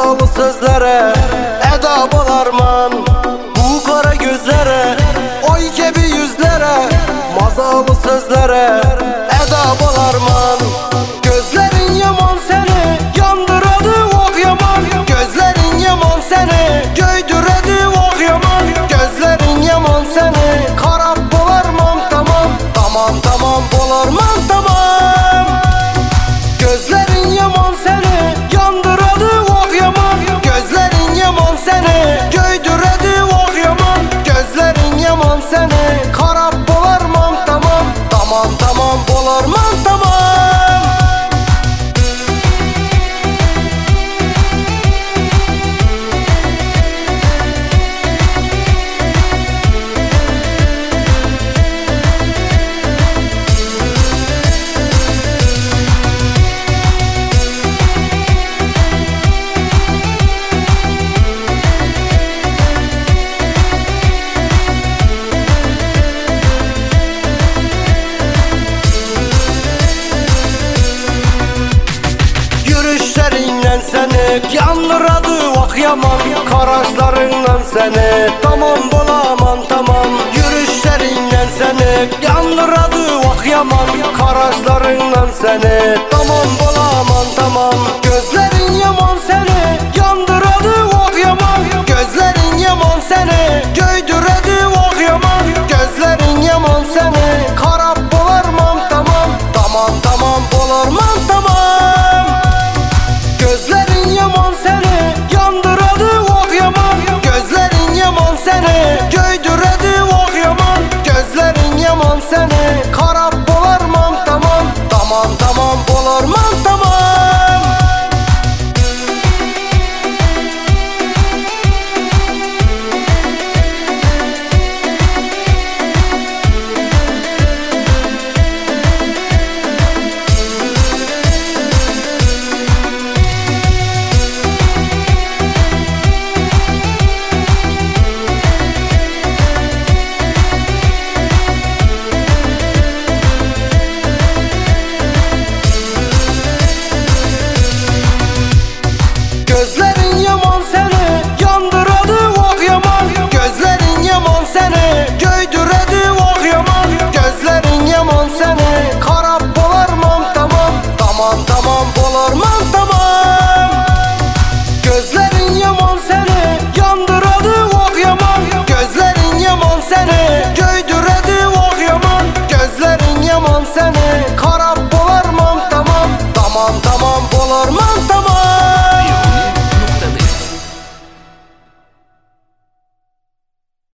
mazalı sözlere edab alarman. Bu kara gözlere, ay gibi yüzlere, mazalı sözlere edab alarman. Gözlerin yaman seni yandırады ok yaman. Gözlerin yaman seni göydürеді ok yaman. Gözlerin yaman seni karab bolarmam tamam. Tamam tamam bolarmam tamam. Gözlerin yaman seni yandırады ok yaman. Gözlerin yaman seni göydürеді ok yaman. Gözlerin yaman seni karab bolarmam tamam. Tamam tamam bolarmam tamam. Yürüşlerinden seni yandırады ok yaman. Karaşlarından seni tamam bolaman tamam. Yürüşlerinden seni yandırады ok yaman. Karaşlarından seni tamam bolaman tamam. Gözlerin yaman seni yandırады ok yaman. Gözlerin yaman seni göydürеді ok yaman. Gözlerin yaman seni karab bolarmam tamam. Tamam tamam bolarmam tamam. Gözlerin yaman seni yandırады ok yaman. Gözlerin yaman seni göydürеді ok yaman. Gözlerin yaman seni karab bolarmam tamam. Tamam tamam bolarmam tamam. Gözlerin yaman seni yandırады ok yaman. Gözlerin yaman seni göydürеді ok yaman. Gözlerin yaman seni karab bolarmam tamam. Tamam tamam bolarmam tamam. Gözlerin yaman seni yandırады ok yaman. Gözlerin yaman seni göydürеді ok yaman. Gözlerin yaman seni